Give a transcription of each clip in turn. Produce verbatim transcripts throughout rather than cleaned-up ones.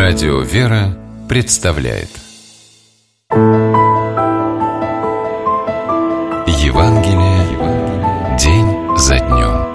Радио «Вера» представляет Евангелие день за днем.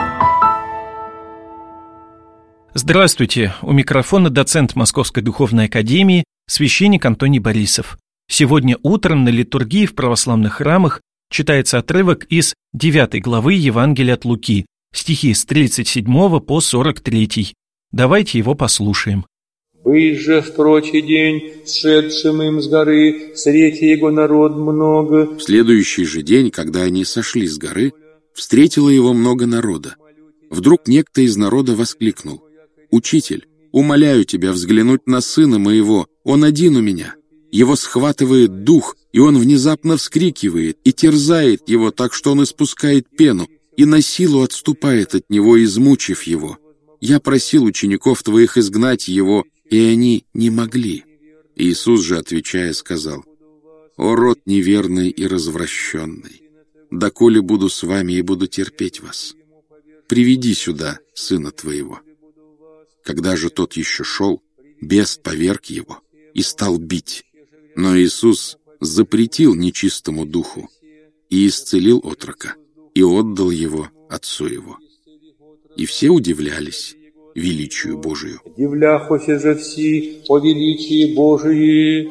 Здравствуйте! У микрофона доцент Московской Духовной Академии, священник Антоний Борисов. Сегодня утром на литургии в православных храмах читается отрывок из девятой главы Евангелия от Луки, стихи с тридцать седьмого по сорок третий. Давайте его послушаем. «Бысь же в прочий день, сшедшим им с горы, встретил его народ много». В следующий же день, когда они сошли с горы, встретило его много народа. Вдруг некто из народа воскликнул: «Учитель, умоляю тебя взглянуть на сына моего, он один у меня. Его схватывает дух, и он внезапно вскрикивает и терзает его так, что он испускает пену, и на силу отступает от него, измучив его. Я просил учеников твоих изгнать его, и они не могли». Иисус же, отвечая, сказал: «О род неверный и развращенный, доколе буду с вами и буду терпеть вас? Приведи сюда сына твоего». Когда же тот еще шел, бес поверг его и стал бить. Но Иисус запретил нечистому духу и исцелил отрока, и отдал его отцу его. И все удивлялись величию Божию. «Дивляхося же все о величии Божии».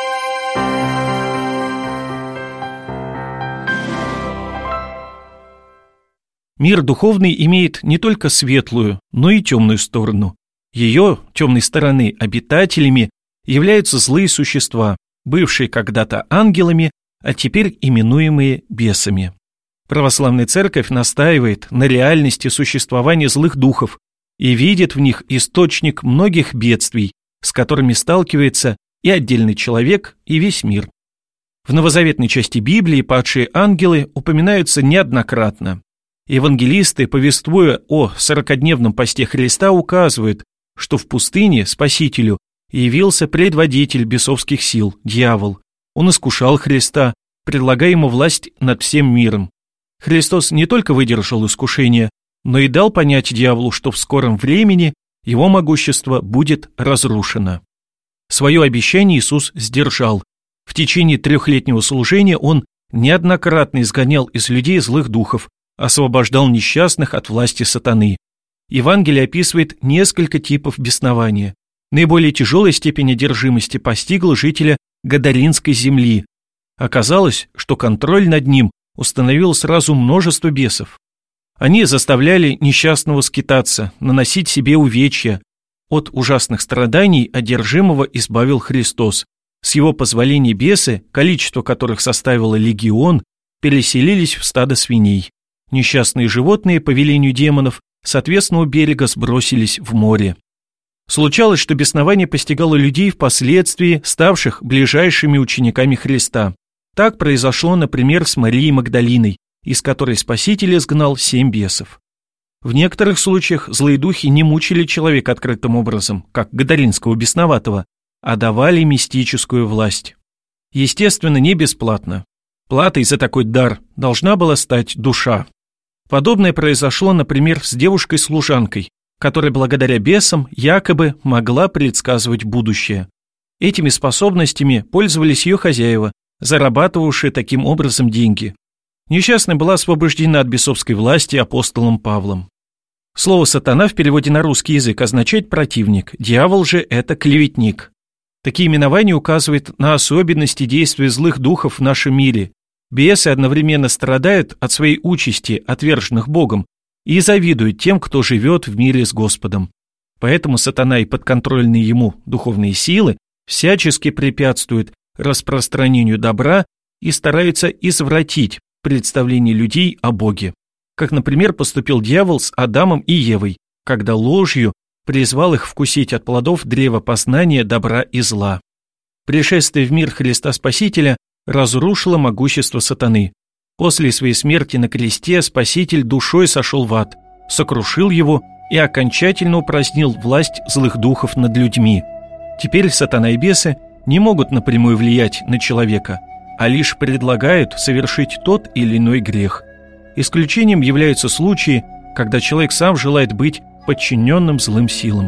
Мир духовный имеет не только светлую, но и темную сторону. Ее, темной стороны, обитателями являются злые существа, бывшие когда-то ангелами, а теперь именуемые бесами. Православная церковь настаивает на реальности существования злых духов и видит в них источник многих бедствий, с которыми сталкивается и отдельный человек, и весь мир. В новозаветной части Библии падшие ангелы упоминаются неоднократно. Евангелисты, повествуя о сорокадневном посте Христа, указывают, что в пустыне Спасителю явился предводитель бесовских сил, дьявол. Он искушал Христа, предлагая ему власть над всем миром. Христос не только выдержал искушение, но и дал понять дьяволу, что в скором времени его могущество будет разрушено. Свое обещание Иисус сдержал. В течение трехлетнего служения Он неоднократно изгонял из людей злых духов, освобождал несчастных от власти сатаны. Евангелие описывает несколько типов беснования. Наиболее тяжелая степень одержимости постигла жителя Гадаринской земли. Оказалось, что контроль над ним установил сразу множество бесов. Они заставляли несчастного скитаться, наносить себе увечья. От ужасных страданий одержимого избавил Христос. С его позволения бесы, количество которых составило легион, переселились в стадо свиней. Несчастные животные, по велению демонов, с отвесного берега сбросились в море. Случалось, что беснование постигало людей, впоследствии ставших ближайшими учениками Христа. Так произошло, например, с Марией Магдалиной, из которой Спаситель изгнал семь бесов. В некоторых случаях злые духи не мучили человека открытым образом, как Гадаринского бесноватого, а давали мистическую власть. Естественно, не бесплатно. Платой за такой дар должна была стать душа. Подобное произошло, например, с девушкой-служанкой, которая благодаря бесам якобы могла предсказывать будущее. Этими способностями пользовались ее хозяева, зарабатывавшие таким образом деньги. Несчастная была освобождена от бесовской власти апостолом Павлом. Слово «сатана» в переводе на русский язык означает «противник», дьявол же – это «клеветник». Такие именования указывают на особенности действия злых духов в нашем мире. Бесы одновременно страдают от своей участи, отверженных Богом, и завидуют тем, кто живет в мире с Господом. Поэтому сатана и подконтрольные ему духовные силы всячески препятствуют распространению добра и стараются извратить представление людей о Боге. Как, например, поступил дьявол с Адамом и Евой, когда ложью призвал их вкусить от плодов древа познания добра и зла. Пришествие в мир Христа Спасителя разрушило могущество сатаны. После своей смерти на кресте Спаситель душой сошел в ад, сокрушил его и окончательно упразднил власть злых духов над людьми. Теперь сатана и бесы не могут напрямую влиять на человека, а лишь предлагают совершить тот или иной грех. Исключением являются случаи, когда человек сам желает быть подчиненным злым силам.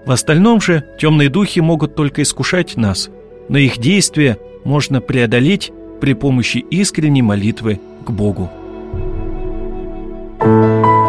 В остальном же темные духи могут только искушать нас, но их действия можно преодолеть при помощи искренней молитвы к Богу. Thank you.